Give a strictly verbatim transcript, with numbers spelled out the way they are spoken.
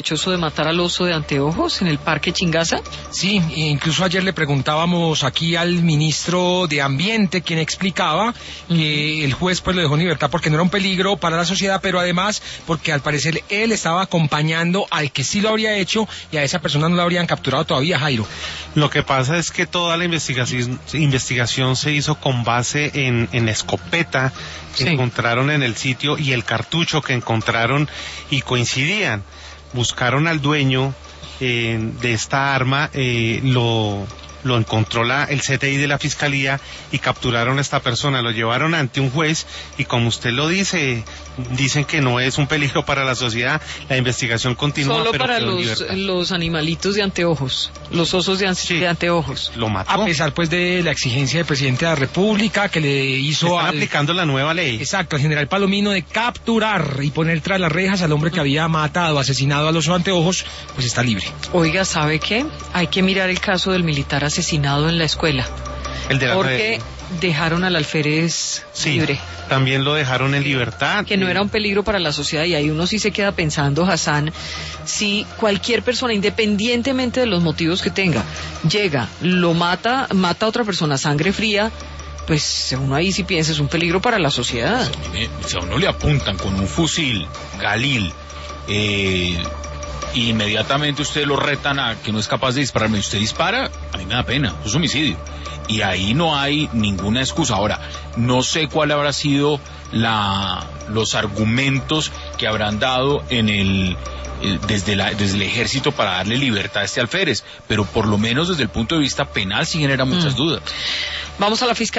sospechoso de matar al oso de anteojos en el Parque Chingaza? Sí, incluso ayer le preguntábamos aquí al ministro de Ambiente, quien explicaba uh-huh. que el juez pues lo dejó en libertad porque no era un peligro para la sociedad, pero además porque al parecer él estaba acompañando al que sí lo habría hecho y a esa persona no la habrían capturado todavía, Jairo. Lo que pasa es que toda la investigación, investigación se hizo con base en, en la escopeta que sí. encontraron en el sitio y el cartucho que encontraron y coincidían. Buscaron al dueño eh, de esta arma, eh, lo, lo encontró la, el C T I de la Fiscalía y capturaron a esta persona, lo llevaron ante un juez y como usted lo dice, dicen que no es un peligro para la sociedad, la investigación continúa. Solo pero para los, los animalitos de anteojos, los osos de, an sí, de anteojos. Lo mató. A pesar pues de la exigencia del presidente de la República que le hizo Están al... aplicando la nueva ley. Exacto, al general Palomino de capturar y poner tras las rejas al hombre que había matado, asesinado a los anteojos, pues está libre. Oiga, ¿sabe qué? Hay que mirar el caso del militar asesinado en la escuela. El de la porque red. Dejaron al alférez sí, libre. También lo dejaron en libertad. Que no era un peligro para la sociedad y ahí uno sí se queda pensando, Hassan, si cualquier persona, independientemente de los motivos que tenga, llega, lo mata, mata a otra persona a sangre fría, pues uno ahí sí piensa es un peligro para la sociedad. Si a uno le apuntan con un fusil, Galil, eh... y inmediatamente usted lo retan a que no es capaz de dispararme, usted dispara, a mí me da pena, es homicidio. Y ahí no hay ninguna excusa. Ahora, no sé cuál habrá sido la, los argumentos que habrán dado en el, el desde, la, desde el ejército para darle libertad a este alférez, pero por lo menos desde el punto de vista penal sí genera muchas mm. dudas. Vamos a la fiscalía.